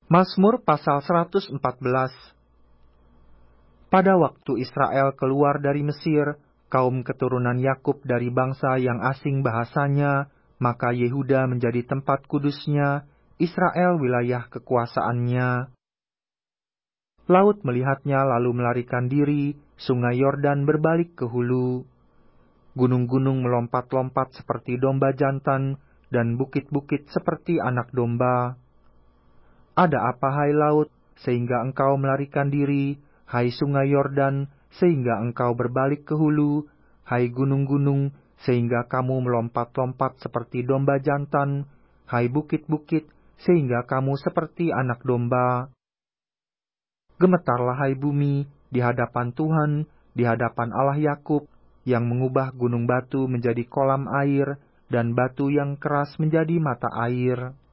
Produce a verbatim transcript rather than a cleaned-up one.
Mazmur pasal seratus empat belas. Pada waktu Israel keluar dari Mesir, kaum keturunan Yakub dari bangsa yang asing bahasanya, maka Yehuda menjadi tempat kudusnya, Israel wilayah kekuasaannya. Laut melihatnya lalu melarikan diri, sungai Yordan berbalik ke hulu. Gunung-gunung melompat-lompat seperti domba jantan, dan bukit-bukit seperti anak domba. Ada apa, hai laut, sehingga engkau melarikan diri, hai sungai Yordan, sehingga engkau berbalik ke hulu, hai gunung-gunung, sehingga kamu melompat-lompat seperti domba jantan, hai bukit-bukit, sehingga kamu seperti anak domba. Gemetarlah, hai bumi, di hadapan Tuhan, di hadapan Allah Yakub, yang mengubah gunung batu menjadi kolam air, dan batu yang keras menjadi mata air.